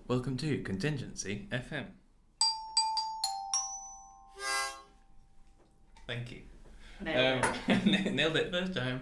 Welcome to Contingency FM. Thank you. Nailed it first time.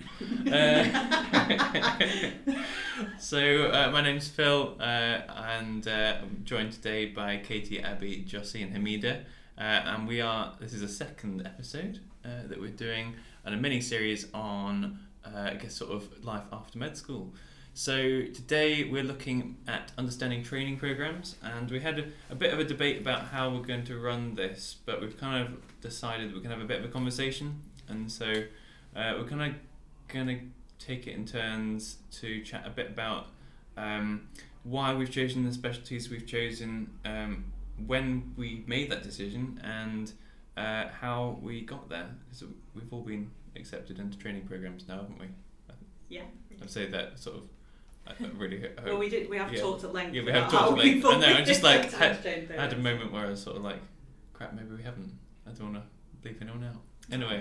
My name's Phil, and I'm joined today by Katie, Abby, Jossie, and Hamida. And this is a second episode that we're doing, and a mini-series on, sort of life after med school. So today we're looking at understanding training programs, and we had a bit of a debate about how we're going to run this, but we've kind of decided we're going to have a bit of a conversation, and so we're kind of going to take it in turns to chat a bit about why we've chosen the specialties we've chosen, when we made that decision, and how we got there, because we've all been accepted into training programs now, haven't we? Yeah. I'd say that sort of. I really hope. Well, we have talked at length. Yeah, we have talked at length. I know. I just I had a a moment where I was sort of like, crap, maybe we haven't. I don't want to leave anyone out. Anyway,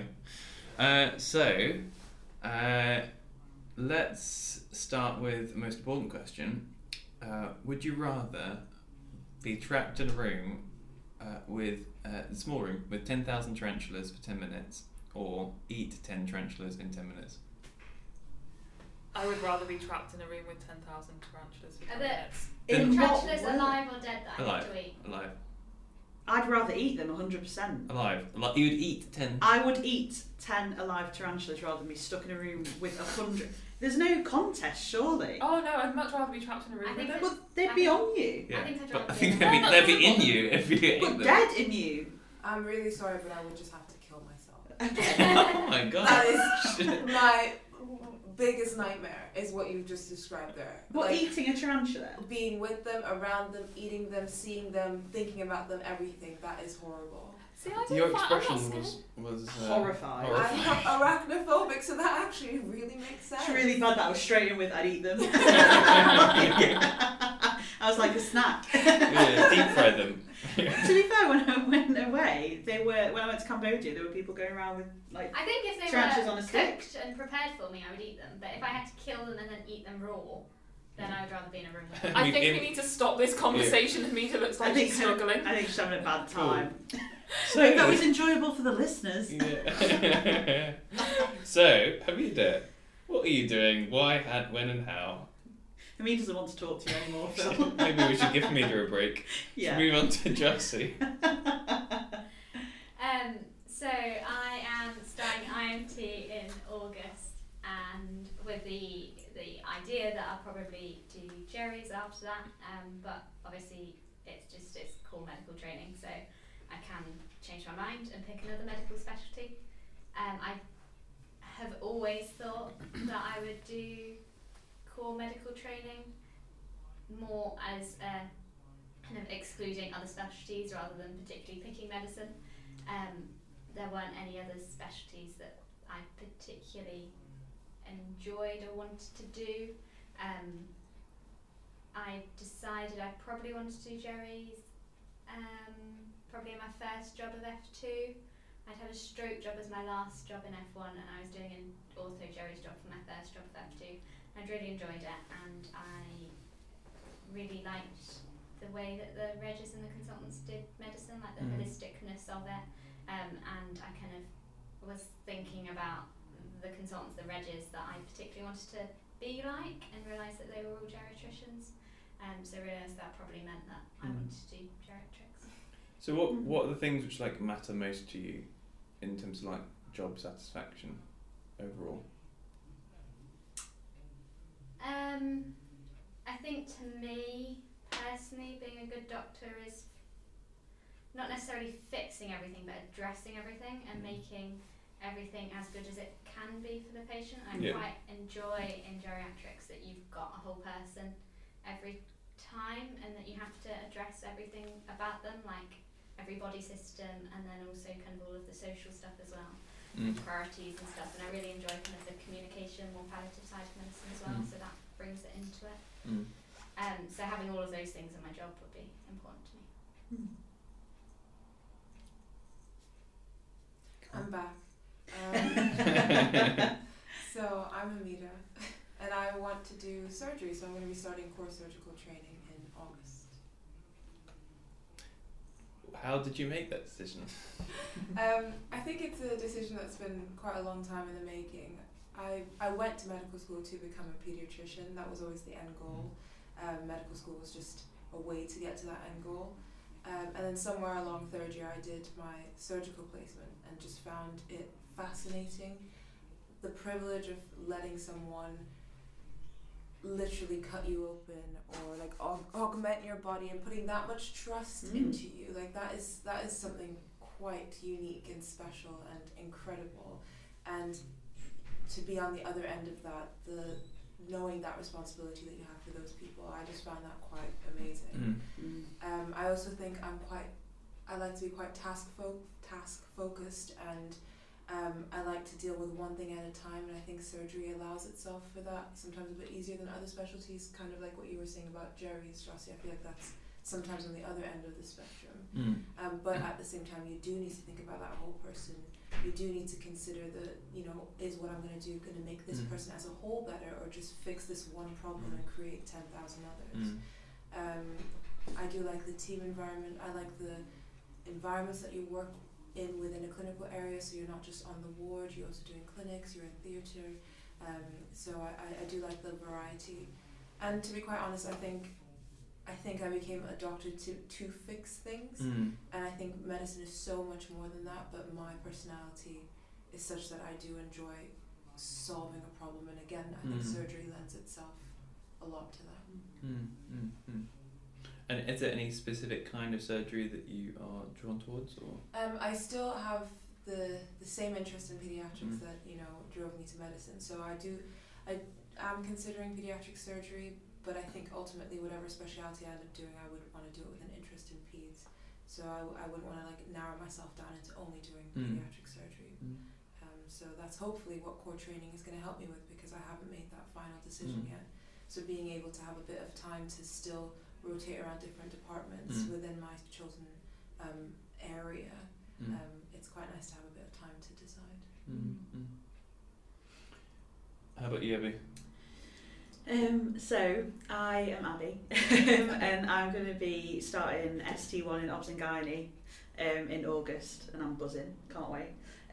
let's start with the most important question. Would you rather be trapped in a room with a small room with 10,000 tarantulas for 10 minutes, or eat 10 tarantulas in 10 minutes? I would rather be trapped in a room with 10,000 tarantulas for 10 minutes. Are tarantulas alive or dead that I Alive. have to eat? Alive. I'd rather eat them 100%. Alive. You would eat 10. I would eat 10 alive tarantulas rather than be stuck in a room with 100. There's no contest, surely. Oh no, I'd much rather be trapped in a room with them. Well, they'd be on you. Yeah. I think I'd But rather I think be they'd be in you if you ate But them. dead in you. I'm really sorry, but I would just have to kill myself. Oh my god. That is my biggest nightmare, is what you've just described there. What, eating a tarantula? Being with them, around them, eating them, seeing them, thinking about them, everything. That is horrible. See, I don't Your find- I'm not expression scared. was Horrified. I'm arachnophobic, so that actually really makes sense. It's really bad that I was straight in with I'd eat them. I was like a snack. Yeah, deep fry them. To be fair, when I went away, when I went to Cambodia, there were people going around with like. I think if they tarantulas on were a stick. cooked and prepared for me, I would eat them. But if I had to kill them and then eat them raw, then I would rather be in a room with them. I think we need to stop this conversation. Amita looks like she's struggling. I think she's having a bad time. So That was enjoyable for the listeners. Yeah. So, Hamida, what are you doing? Why, when, and how? He doesn't want to talk to you anymore, Phil. Maybe we should give Hamida a break. Yeah. Should we move on to Jossie? So I am starting IMT in August, and with the idea that I'll probably do Jerry's after that. But obviously it's core medical training, so I can change my mind and pick another medical specialty. I have always thought that I would do core medical training more as kind of excluding other specialties rather than particularly picking medicine. There weren't any other specialties that I particularly enjoyed or wanted to do. I decided I probably wanted to do Jerry's probably in my first job of F2. I'd had a stroke job as my last job in F1, and I was doing an ortho Jerry's job for my first job of F2. I'd really enjoyed it, and I really liked the way that the Regis and the consultants did medicine, like the holisticness of it. And I kind of was thinking about the consultants, the Regis, that I particularly wanted to be like, and realised that they were all geriatricians. So I realised that probably meant that I wanted to do geriatrics. So what are the things which matter most to you in terms of job satisfaction overall? I think to me personally, being a good doctor is not necessarily fixing everything, but addressing everything and making everything as good as it can be for the patient. I quite enjoy in geriatrics that you've got a whole person every time, and that you have to address everything about them, like every body system, and then also kind of all of the social stuff as well, priorities and stuff. And I really enjoy kind of the communication, more palliative side of medicine as well, so that brings it into it. So having all of those things in my job would be important to me. I'm back. So I'm Hamida, and I want to do surgery, so I'm going to be starting core surgical training in August. how did you make that decision? I think it's a decision that's been quite a long time in the making. I went to medical school to become a paediatrician. That was always the end goal. Medical school was just a way to get to that end goal. And then somewhere along third year I did my surgical placement and just found it fascinating. The privilege of letting someone literally cut you open or like augment your body and putting that much trust into you, like that is something quite unique and special and incredible. And to be on the other end of that, knowing that responsibility that you have for those people, I just found that quite amazing. I also think I like to be quite task focused, and I like to deal with one thing at a time, and I think surgery allows itself for that, sometimes a bit easier than other specialties, kind of like what you were saying about Jerry's, Jossie. I feel like that's sometimes on the other end of the spectrum. But at the same time, you do need to think about that whole person. You do need to consider is what I'm going to do going to make this person as a whole better, or just fix this one problem and create 10,000 others. I do like the team environment. I like the environments that you work in within a clinical area, so you're not just on the ward, you're also doing clinics, you're in theatre. So I do like the variety. And to be quite honest, I think I became a doctor to fix things, and I think medicine is so much more than that, but my personality is such that I do enjoy solving a problem, and again, I think surgery lends itself a lot to that. And is there any specific kind of surgery that you are drawn towards, or? I still have the same interest in pediatrics that drove me to medicine, so I'm considering pediatric surgery. But I think ultimately, whatever specialty I end up doing, I would want to do it with an interest in peds. So I wouldn't want to narrow myself down into only doing pediatric surgery. So that's hopefully what core training is going to help me with, because I haven't made that final decision yet. So being able to have a bit of time to still rotate around different departments within my chosen area, it's quite nice to have a bit of time to decide. How about you, Abby? So I am Abby, and I'm going to be starting ST1 in Obs and Gynae in August, and I'm buzzing, can't wait.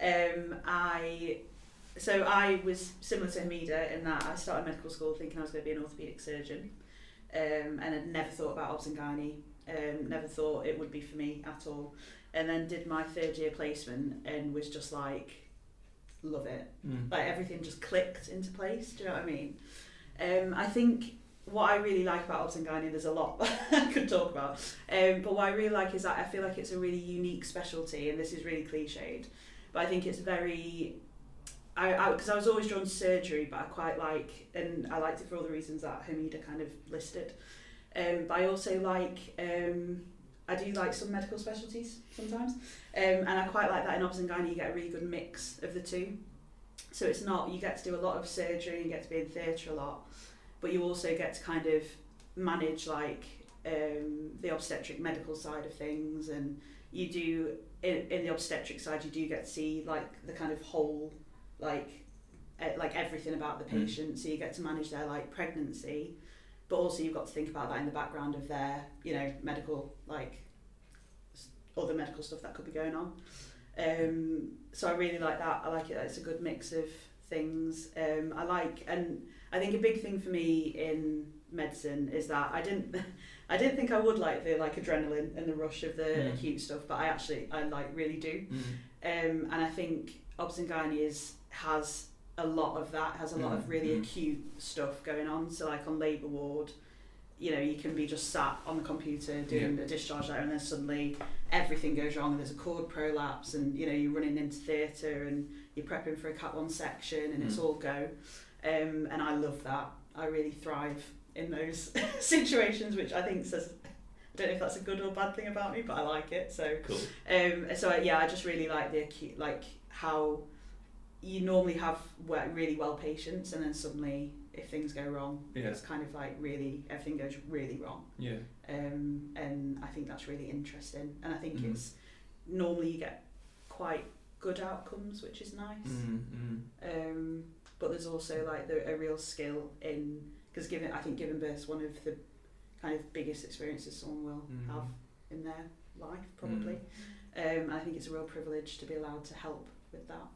I was similar to Hamida in that I started medical school thinking I was going to be an orthopaedic surgeon, and I'd never thought about Obs and Gynae, never thought it would be for me at all, and then did my third year placement and was just like, love it. Like everything just clicked into place, do you know what I mean? I think what I really like about Obs and Gynae, there's a lot I could talk about, but what I really like is that I feel like it's a really unique specialty, and this is really cliched, but I think it's very, because I was always drawn to surgery, but I quite like, and I liked it for all the reasons that Hamida kind of listed, but I also like, I do like some medical specialties sometimes, and I quite like that in Obs and Gynae you get a really good mix of the two. So it's not, you get to do a lot of surgery, you get to be in theatre a lot, but you also get to kind of manage the obstetric medical side of things, and you do, in the obstetric side, you do get to see the kind of whole, everything about the patient, so you get to manage their pregnancy, but also you've got to think about that in the background of their, medical, other medical stuff that could be going on. So I really like that. I like it. It's a good mix of things. And I think a big thing for me in medicine is that I didn't think I would like the adrenaline and the rush of the acute stuff, but I really do. And I think Obs and Gynae has a lot of that. Has a lot of really acute stuff going on. So on labour ward, you can be just sat on the computer doing a discharge letter, and then suddenly everything goes wrong, and there's a cord prolapse, and you're running into theatre, and you're prepping for a Cat 1 section, and it's all go. And I love that. I really thrive in those situations, which I think says, I don't know if that's a good or bad thing about me, but I like it. So cool. I just really like the acute, how you normally have really well patients, and then suddenly if things go wrong, it's kind of really, everything goes really wrong. Yeah. And I think that's really interesting, and I think it's normally you get quite good outcomes, which is nice. But there's also a real skill in, because giving birth is one of the kind of biggest experiences someone will have in their life, probably. And I think it's a real privilege to be allowed to help with that.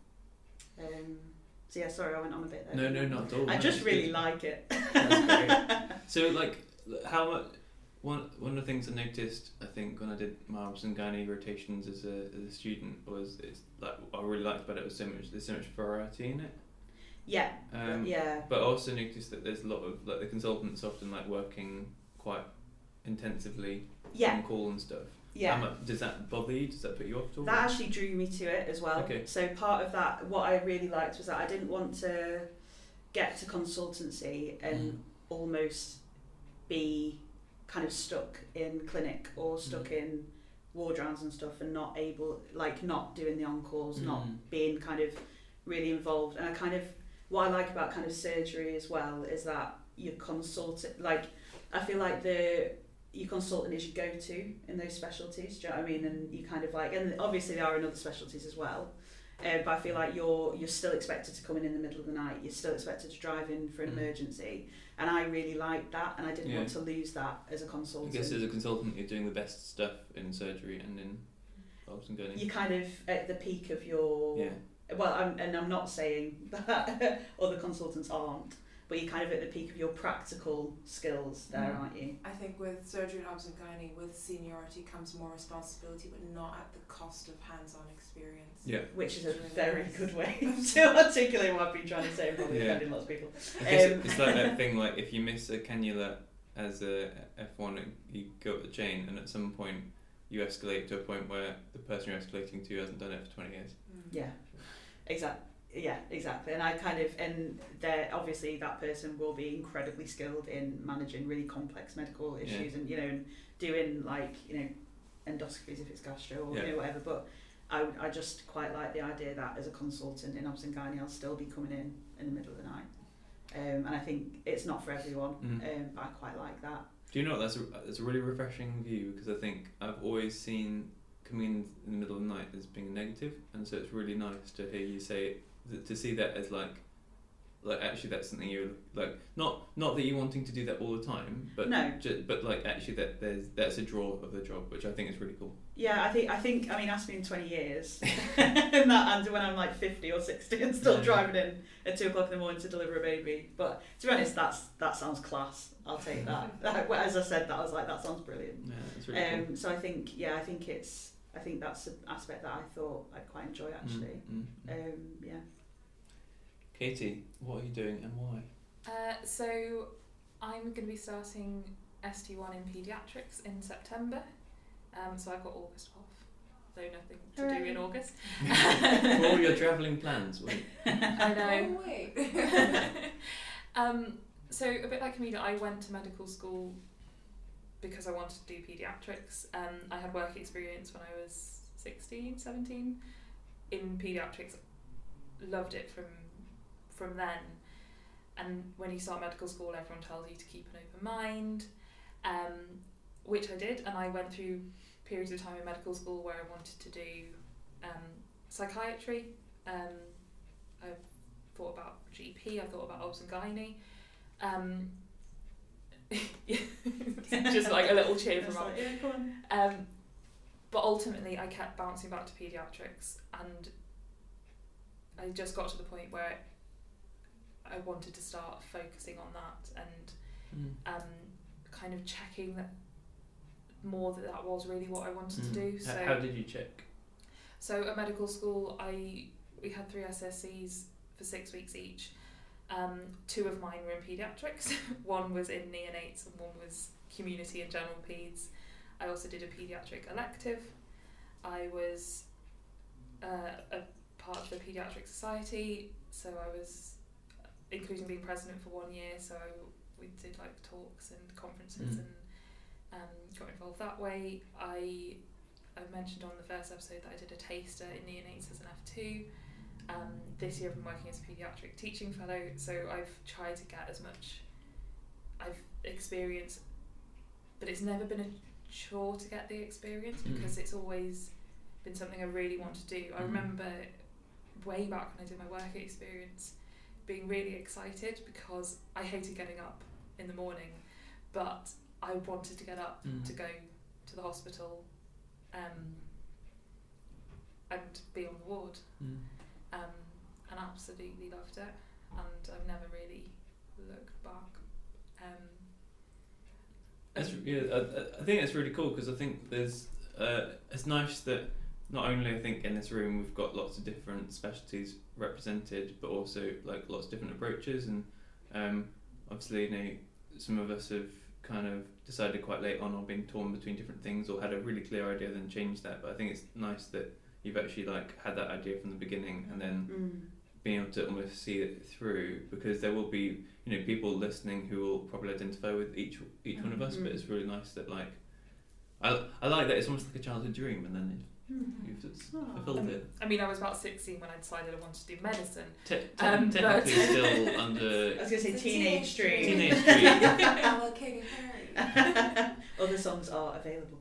So yeah, sorry, I went on a bit there. No, not at all. I just really like it. That's great. So like, how much? One of the things I noticed, I think, when I did my obs and gynae rotations as a student was it's like what I really liked about it was there's so much variety in it. Yeah. But I also noticed that there's a lot of like the consultants often like working quite intensively on call and stuff. Yeah. Does that bother you? Does that put you off at all? That actually drew me to it as well. Okay. So part of that, what I really liked was that I didn't want to get to consultancy and almost be kind of stuck in clinic or stuck in ward rounds and stuff and not able, like not doing the on-calls, not being kind of really involved. And I kind of, what I like about kind of surgery as well is that you consult, like I feel like your consultant is your go-to in those specialties, do you know what I mean? And you kind of like, and obviously there are in other specialties as well, but I feel like you're still expected to come in the middle of the night, you're still expected to drive in for an emergency, and I really liked that, and I didn't want to lose that as a consultant. I guess as a consultant you're doing the best stuff in surgery and in obs and gynae. You're kind of at the peak of your... Well, I'm not saying that other consultants aren't, but you're kind of at the peak of your practical skills there, aren't you? I think with surgery and obs and gynae, with seniority comes more responsibility, but not at the cost of hands-on experience. Yeah. Which is a very good way to articulate what I've been trying to say, probably offending lots of people. I guess it's like that thing, like if you miss a cannula as a F1, you go up the chain, and at some point you escalate to a point where the person you're escalating to hasn't done it for 20 years. Yeah, exactly. Yeah, exactly. And I kind of, and there obviously that person will be incredibly skilled in managing really complex medical issues and, you know, and doing like, you know, endoscopies if it's gastro or you know, whatever. But I just quite like the idea that as a consultant in obs and gynae, I'll still be coming in the middle of the night. And I think it's not for everyone, but I quite like that. Do you know what, that's a really refreshing view, because I think I've always seen coming in the middle of the night as being negative, and so it's really nice to hear you say it, to see that as like actually that's something you're like not that you're wanting to do that all the time, but but like actually that's a draw of the job, which I think is really cool. Yeah, I think I mean, ask me in 20 years and when I'm like 50 or 60 and still driving in at 2 o'clock in the morning to deliver a baby. But to be honest, that sounds class. I'll take that. As I said that, I was like, that sounds brilliant. Yeah, it's really cool. So I think that's an aspect that I thought I'd quite enjoy actually. Yeah. Katie, what are you doing and why? So I'm going to be starting ST1 in paediatrics in September. So I've got August off, though nothing to do in August. For all your travelling plans, wait. I know. Oh, wait. So a bit like Hamida, I went to medical school because I wanted to do paediatrics. I had work experience when I was 16, 17 in paediatrics. Loved it from then. And when you start medical school, everyone tells you to keep an open mind, which I did, and I went through periods of time in medical school where I wanted to do psychiatry. I've thought about GP, I've thought about obs and gynae. Just like a little cheer from like, yeah, go on. But ultimately I kept bouncing back to paediatrics, and I just got to the point where I wanted to start focusing on that and kind of checking that more that was really what I wanted to do. So how did you check? So at medical school we had 3 SSCs for 6 weeks each. 2 of mine were in paediatrics. 1 was in neonates and 1 was community and general peds. I also did a paediatric elective. I was a part of the Paediatric Society, so I was including being president for 1 year, so we did like talks and conferences and got involved that way. I mentioned on the first episode that I did a taster in neonates as an F2. This year I've been working as a paediatric teaching fellow, so I've tried to get as much I've experienced, but it's never been a chore to get the experience because it's always been something I really want to do. I remember way back when I did my work experience being really excited because I hated getting up in the morning, but I wanted to get up to go to the hospital and be on the ward, and absolutely loved it, and I've never really looked back. I think it's really cool because I think there's it's nice that not only I think in this room we've got lots of different specialties represented, but also like lots of different approaches, and obviously, you know, some of us have kind of decided quite late on or been torn between different things or had a really clear idea then changed that. But I think it's nice that you've actually like had that idea from the beginning and then being able to almost see it through, because there will be, you know, people listening who will probably identify with each one of us, but it's really nice that like I like that it's almost like a childhood dream and then you've just fulfilled it. I mean, I was about 16 when I decided I wanted to do medicine. Technically still under... I was going to say Teenage Dream. Teenage Dream. Ella Katy Perry. Other songs are available.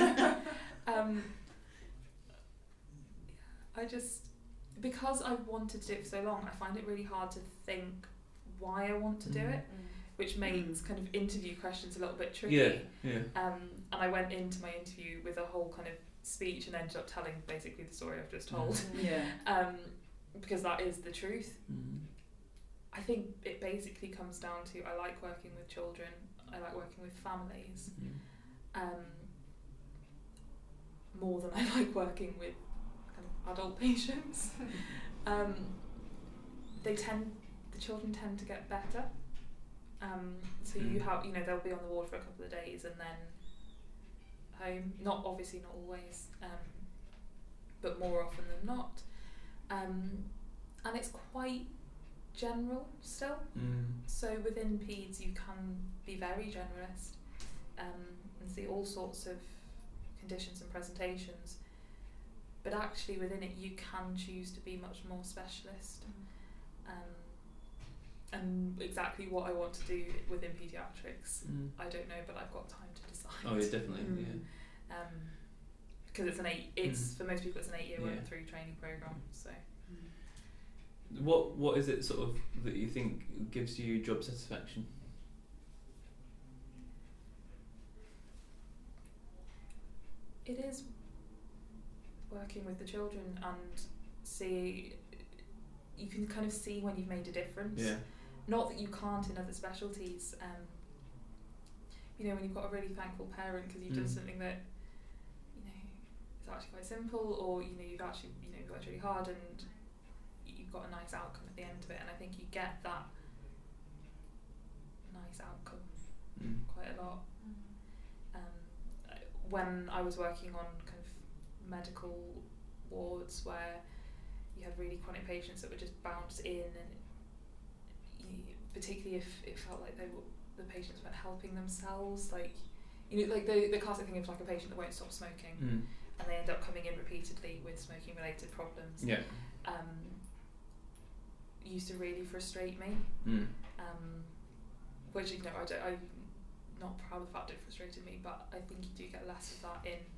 I just, because I've wanted to do it for so long, I find it really hard to think why I want to do it, which makes kind of interview questions a little bit tricky. Yeah. And I went into my interview with a whole kind of speech and ended up telling basically the story I've just told. Because that is the truth. I think it basically comes down to I like working with children, I like working with families, more than I like working with kind of adult patients. The children tend to get better. So you have, you know, they'll be on the ward for a couple of days and then home. Not always, but more often than not. And it's quite general still. So within PEDS you can be very generalist and see all sorts of conditions and presentations. But actually within it you can choose to be much more specialist. And exactly what I want to do within paediatrics, I don't know, but I've got time to decide. Oh yeah, definitely. Because it's for most people it's an 8-year went through training program. So, what is it sort of that you think gives you job satisfaction? It is working with the children and you can kind of see when you've made a difference. Yeah. Not that you can't in other specialties. You know, when you've got a really thankful parent because you've done something that, you know, is actually quite simple, or you know you've actually worked really hard and you've got a nice outcome at the end of it, and I think you get that nice outcome quite a lot. When I was working on kind of medical wards where you had really chronic patients that would just bounce in, and particularly if it felt like the patients weren't helping themselves, like, you know, like the classic thing of like a patient that won't stop smoking and they end up coming in repeatedly with smoking related problems. Used to really frustrate me. Which, you know, I'm not proud of the fact it frustrated me, but I think you do get less of that in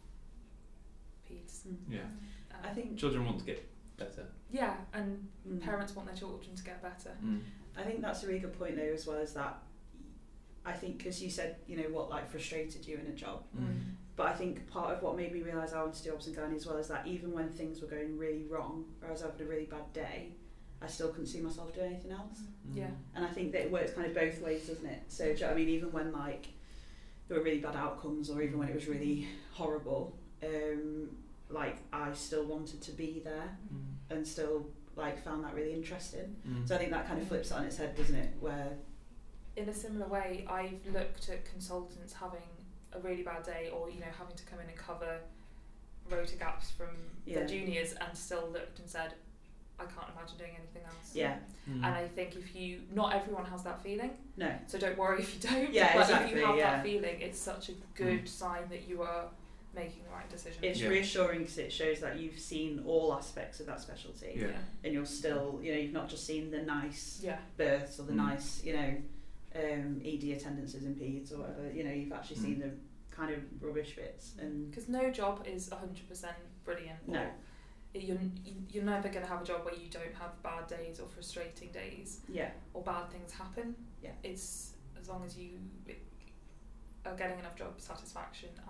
PEDS. I think children want to get better. Yeah, and parents want their children to get better. I think that's a really good point though, as well as that. I think because you said, you know, what like frustrated you in a job, but I think part of what made me realise I wanted to do obs and gynae as well is that even when things were going really wrong or I was having a really bad day, I still couldn't see myself doing anything else. And I think that it works kind of both ways, doesn't it? So do you know what I mean, even when like there were really bad outcomes or even when it was really horrible, like I still wanted to be there and still like found that really interesting. So I think that kind of flips it on its head, doesn't it? Where in a similar way, I've looked at consultants having a really bad day, or you know, having to come in and cover rota gaps from their juniors, and still looked and said, I can't imagine doing anything else. And I think not everyone has that feeling. No. So don't worry if you don't. But if you have that feeling, it's such a good sign that you are making the right decision. It's reassuring because it shows that you've seen all aspects of that specialty, and you're still, you know, you've not just seen the nice births or the nice, you know, ED attendances in PEDS or whatever. You know, you've actually seen the kind of rubbish bits, and because no job is 100% brilliant. No. You're never going to have a job where you don't have bad days or frustrating days. Or bad things happen. It's as long as you are getting enough job satisfaction and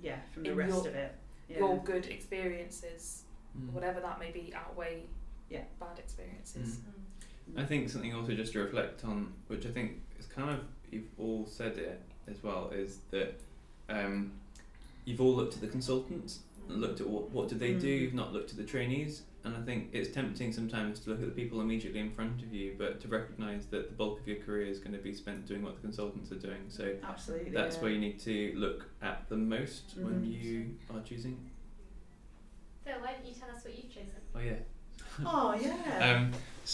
from the in rest of it. Yeah. your good experiences, Mm. whatever that may be, outweigh Yeah. bad experiences. I think something also just to reflect on, which I think is kind of, you've all said it as well, is that you've all looked at the consultants and looked at what do they do, you've not looked at the trainees, and I think it's tempting sometimes to look at the people immediately in front of you, but to recognise that the bulk of your career is going to be spent doing what the consultants are doing, so Absolutely. that's where you need to look at the most when you are choosing. Phil, why don't you tell us what you've chosen? Oh yeah. Oh yeah.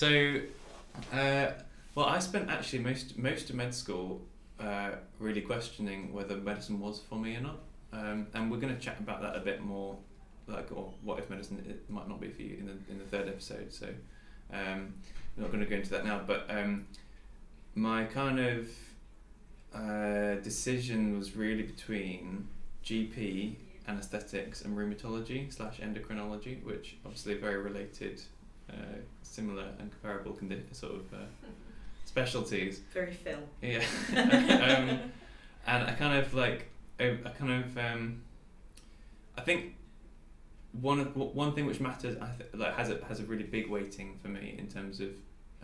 Well, I spent actually most of med school really questioning whether medicine was for me or not, and we're going to chat about that a bit more, or what if medicine it might not be for you in the third episode. So we're not going to go into that now, but my kind of decision was really between GP, anaesthetics, and rheumatology / endocrinology, which obviously are very related, similar and comparable sort of specialties. Very Phil. Yeah. And I kind of I think one thing which matters, has a really big weighting for me in terms of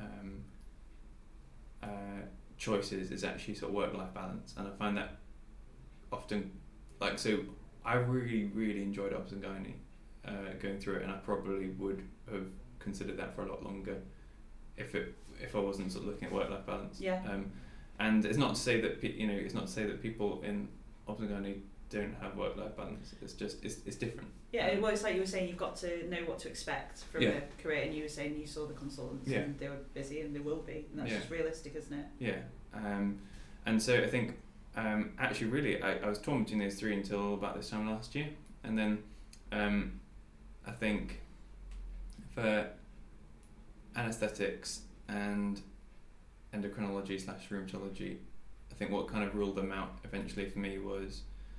choices, is actually sort of work-life balance, and I find that often, so I really enjoyed obs and gynae going through it, and I probably would have considered that for a lot longer if I wasn't sort of looking at work-life balance. Yeah. And it's not to say that people in obs and gynae don't have work-life balance. It's just it's different. Yeah, well, it's like you were saying, you've got to know what to expect from Yeah. a career, and you were saying you saw the consultants Yeah. and they were busy, and they will be, and that's Yeah. just realistic, isn't it? Yeah. And so I think actually really I was torn between those three until about this time last year, and then I think for anaesthetics and endocrinology / rheumatology, I think what kind of ruled them out eventually for me was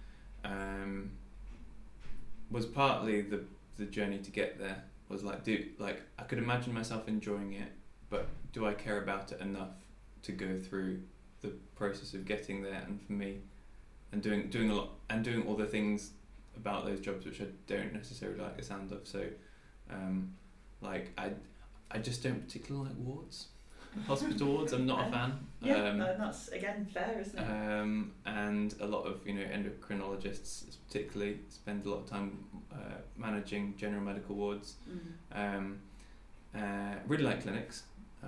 partly the journey to get there. Was I could imagine myself enjoying it, but do I care about it enough to go through the process of getting there? And for me, and doing a lot and doing all the things about those jobs which I don't necessarily like the sound of. So I just don't particularly like wards. Hospital wards, I'm not a fan. Yeah, that's again fair, isn't it? And a lot of endocrinologists particularly spend a lot of time managing general medical wards. Really like clinics,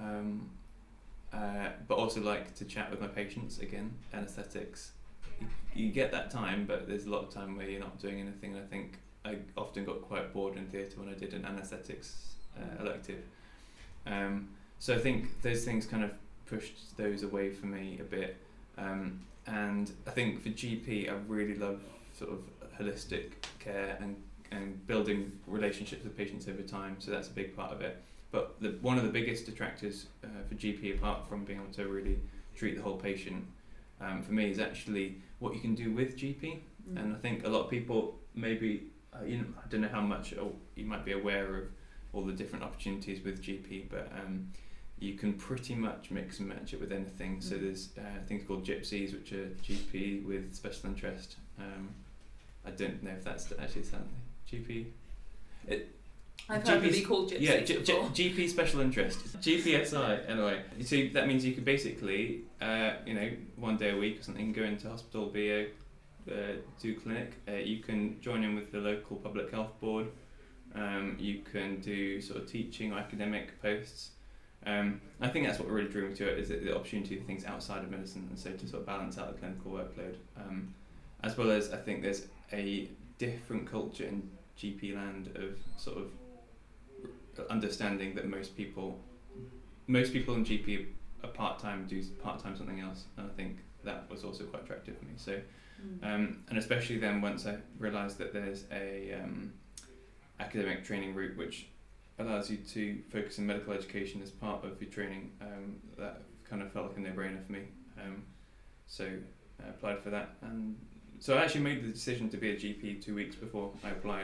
but also like to chat with my patients. Again, anaesthetics, you get that time, but there's a lot of time where you're not doing anything. And I think I often got quite bored in theatre when I did an anaesthetics elective. So I think those things kind of pushed those away for me a bit, and I think for GP I really love sort of holistic care and building relationships with patients over time, so that's a big part of it. But one of the biggest detractors for GP, apart from being able to really treat the whole patient, for me is actually what you can do with GP. And I think a lot of people maybe, I don't know how much you might be aware of all the different opportunities with GP, but you can pretty much mix and match it with anything. So there's things called gypsies, which are GP with special interest. I don't know if that's actually something. GP. I've heard it be called gypsies. Yeah, before. GP special interest. GPSI, anyway. So that means you could basically, one day a week or something, go into hospital, do clinic. You can join in with the local public health board. You can do sort of teaching or academic posts. I think that's what really drew me to it, is the opportunity to do things outside of medicine, and so to sort of balance out the clinical workload. As well as I think there's a different culture in GP land of sort of understanding that most people in GP are part-time, do part-time something else, and I think that was also quite attractive for me. So, and especially then once I realised that there's a academic training route which allows you to focus on medical education as part of your training, that kind of felt like a no-brainer for me. So I applied for that, and so I actually made the decision to be a GP 2 weeks before I applied.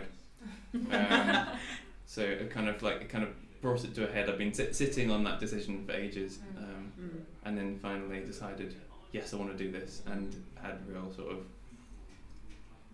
So it kind of brought it to a head. I've been sitting on that decision for ages, and then finally decided, yes, I want to do this, and had real sort of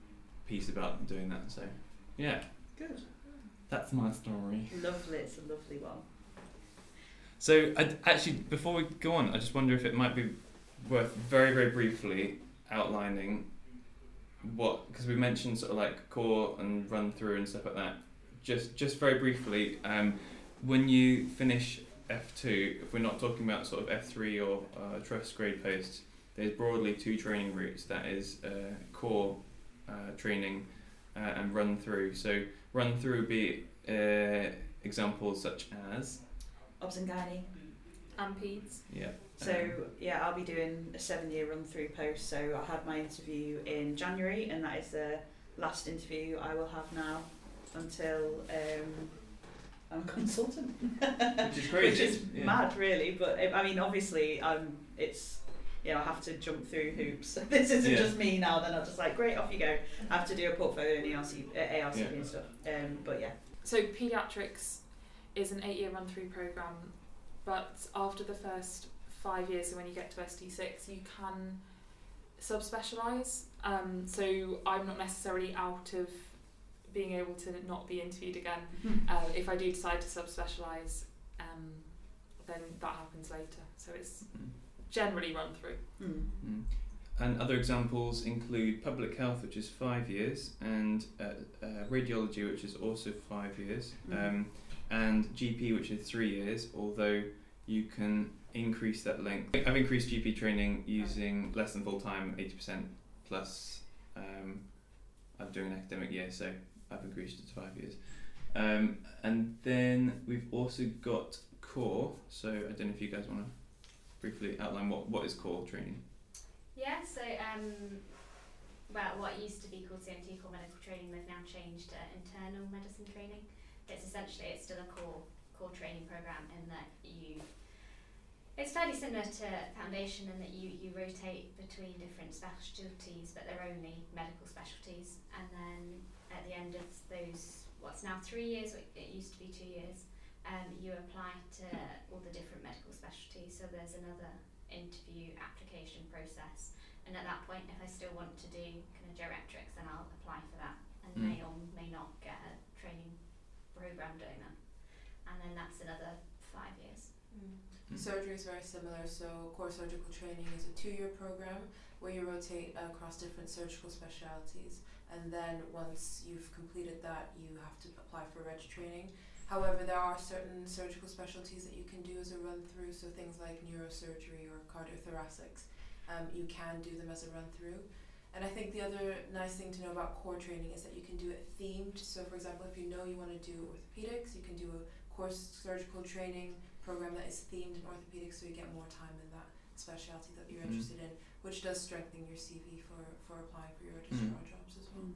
piece about doing that. So yeah, Good. that's my story. Lovely. It's a lovely one. So actually, before we go on, I just wonder if it might be worth very, very briefly outlining because we mentioned sort of like core and run through and stuff like that. Just very briefly, when you finish F2, if we're not talking about sort of F3 or trust grade posts, there's broadly 2 training routes. That is core training and run through. So run through would be examples such as Obs and Gynae. And peds. yeah. So yeah, I'll be doing a 7-year run through post. So I had my interview in January, and that is the last interview I will have now until I'm a consultant. Which is crazy. Which is Yeah. mad, really. But I mean, obviously, it's I have to jump through hoops. This isn't Yeah. just me now. Then I'm just like, great, off you go. I have to do a portfolio and ARCP Yeah. and stuff. But yeah. So paediatrics is an 8-year run-through program, but after the first 5 years, so when you get to ST6, you can subspecialise. So I'm not necessarily out of being able to not be interviewed again. If I do decide to subspecialise, then that happens later. So it's generally run through. Mm. And other examples include public health, which is 5 years, and radiology, which is also 5 years, and GP, which is 3 years, although you can increase that length. I've increased GP training using less than full time, 80% plus. I'm doing an academic year, so I've increased it to 5 years. And then we've also got core, so I don't know if you guys want to briefly outline what is core training. Yeah, so what used to be called CMT, core medical training, they've now changed to internal medicine training. It's still a core training program in that it's fairly similar to foundation in that you rotate between different specialties, but they're only medical specialties. And then at the end of those, what's now 3 years, it used to be 2 years, you apply to all the different medical specialties. So there's another interview application process, and at that point, if I still want to do kind of geriatrics, then I'll apply for that, and may or may not get a training program doing that, and then that's another 5 years. Surgery is very similar. So core surgical training is a 2-year program where you rotate across different surgical specialities, and then once you've completed that, you have to apply for reg training. However, there are certain surgical specialties that you can do as a run-through, so things like neurosurgery or cardiothoracics, you can do them as a run-through. And I think the other nice thing to know about core training is that you can do it themed. So for example, if you know you want to do orthopedics, you can do a core surgical training program that is themed in orthopedics, so you get more time in that specialty that you're interested in, which does strengthen your CV for applying for your registrar jobs as well.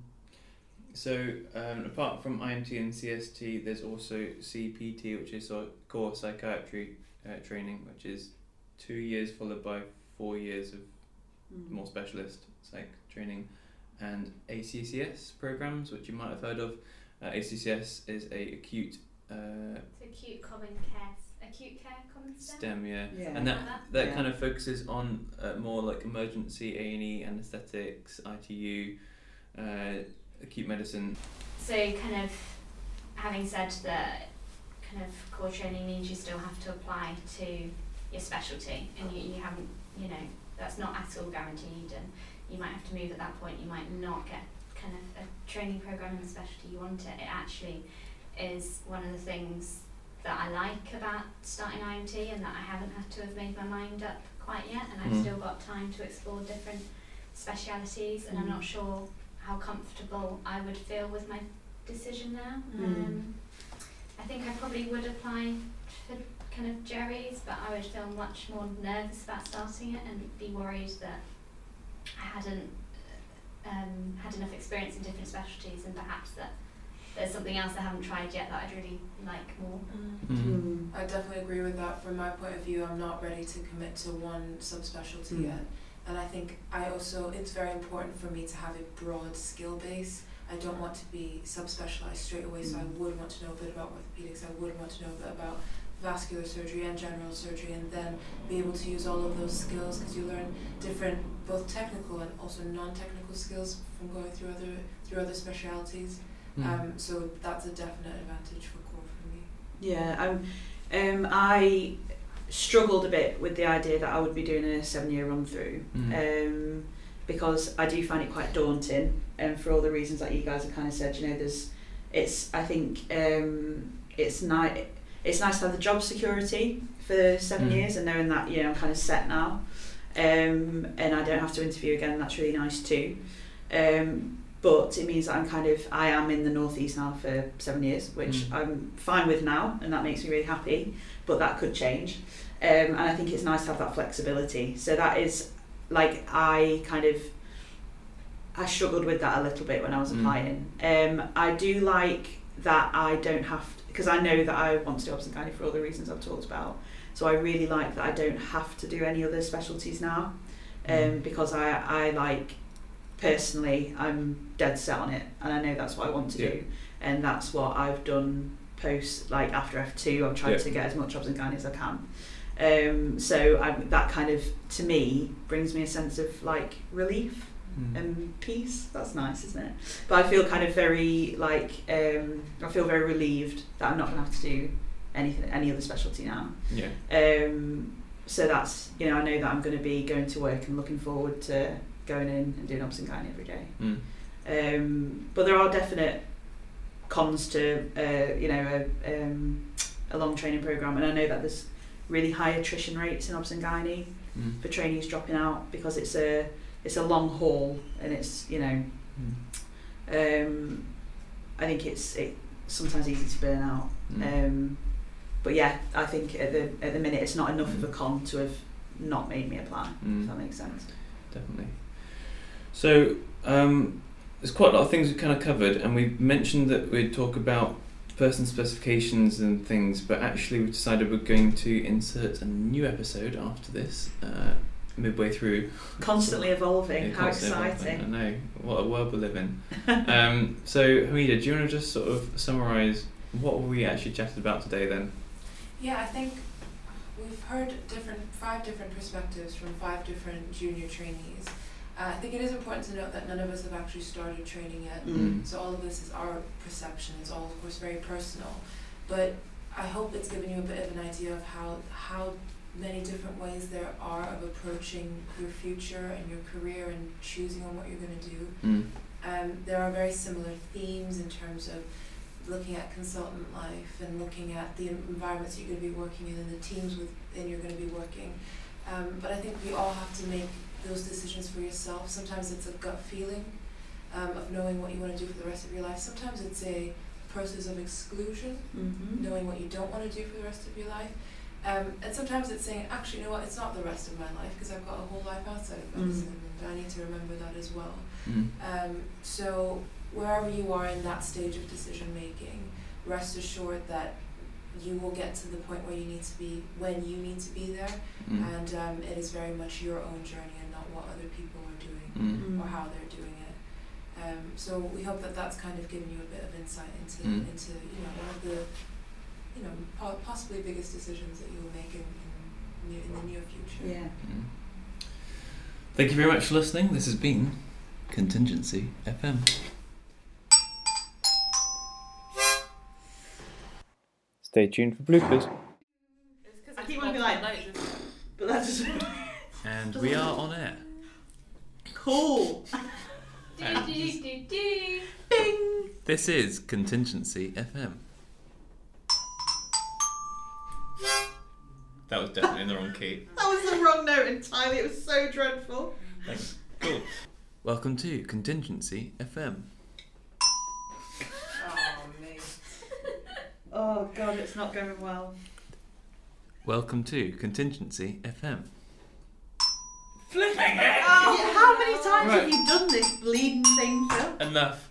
So apart from IMT and CST, there's also CPT, which is core psychiatry training, which is 2 years followed by 4 years of more specialist psych training, and ACCS programs, which you might have heard of. ACCS is a acute Acute care common STEM, yeah. Yeah. And that Yeah. kind of focuses on more like emergency A&E, anaesthetics, ITU, acute medicine. So kind of having said that, kind of core training means you still have to apply to your specialty, and you haven't, that's not at all guaranteed, and you might have to move at that point. You might not get kind of a training program in the specialty you want it. It actually is one of the things that I like about starting IMT, and that I haven't had to have made my mind up quite yet, and I've still got time to explore different specialities, and I'm not sure how comfortable I would feel with my decision now. I think I probably would apply for kind of Jerry's, but I would feel much more nervous about starting it and be worried that I hadn't had enough experience in different specialties, and perhaps that there's something else I haven't tried yet that I'd really like more. I definitely agree with that. From my point of view, I'm not ready to commit to one subspecialty yet. And I think it's very important for me to have a broad skill base. I don't want to be subspecialized straight away, so I would want to know a bit about orthopedics, I would want to know a bit about vascular surgery and general surgery, and then be able to use all of those skills, because you learn different, both technical and also non-technical skills from going through other specialities. So that's a definite advantage for core for me. Yeah, I struggled a bit with the idea that I would be doing a 7-year run through, because I do find it quite daunting, and for all the reasons that you guys have kind of said, you know, I think it's nice to have the job security for 7 years and knowing that, you know, I'm kind of set now, and I don't have to interview again. That's really nice too. But it means that I am in the Northeast now for 7 years, which I'm fine with now, and that makes me really happy, but that could change. And I think it's nice to have that flexibility. So that is, like, I struggled with that a little bit when I was applying. I do like that I don't have to, because I know that I want to do obs and gynae for all the reasons I've talked about. So I really like that I don't have to do any other specialties now, because I like, personally, I'm dead set on it, and I know that's what I want to do, and that's what I've done after F2. I've tried to get as much obs and gynae as I can. So that kind of, to me, brings me a sense of like relief and peace. That's nice, isn't it? But I feel kind of very like I feel very relieved that I'm not going to have to do any other specialty now. So that's, you know, I know that I'm going to be going to work and looking forward to going in and doing obs and gynae every day. But there are definite cons to you know, a long training program, and I know that there's really high attrition rates in obs and gynae for trainees dropping out, because it's a long haul, and it's, you know, I think it's sometimes easy to burn out. But yeah, I think at the minute it's not enough of a con to have not made me apply. If that makes sense. Definitely. So there's quite a lot of things we've kind of covered, and we mentioned that we'd talk about person specifications and things, but actually we've decided we're going to insert a new episode after this, midway through. Constantly evolving. Yeah, How constantly exciting. Evolving. I know, what a world we live in. So Hamida, do you want to just sort of summarise what we actually chatted about today then? Yeah, I think we've heard 5 different perspectives from 5 different junior trainees. I think it is important to note that none of us have actually started training yet, so all of this is our perception. It's all, of course, very personal, but I hope it's given you a bit of an idea of how many different ways there are of approaching your future and your career and choosing on what you're going to do. There are very similar themes in terms of looking at consultant life and looking at the environments you're going to be working in and the teams within you're going to be working. But I think we all have to make those decisions for yourself. Sometimes it's a gut feeling of knowing what you want to do for the rest of your life. Sometimes it's a process of exclusion, knowing what you don't want to do for the rest of your life. And sometimes it's saying, actually, you know what, it's not the rest of my life, because I've got a whole life outside of medicine, and I need to remember that as well. So wherever you are in that stage of decision making, rest assured that you will get to the point where you need to be when you need to be there, and it is very much your own journey and not what other people are doing or how they're doing it. So we hope that that's kind of given you a bit of insight into you know, one of the, you know, possibly biggest decisions that you will make in the near future. Yeah. Thank you very much for listening. This has been Contingency FM. Stay tuned for bloopers. I keep wanting to be like, but that's just And we are on air. cool. Bing. This is Contingency FM. That was definitely in the wrong key. That was the wrong note entirely. It was so dreadful. Thanks. Cool. Welcome to Contingency FM. Oh God, it's not going well. Welcome to Contingency FM. Flipping it! How many times have you done this bleeding thing, Phil? Enough.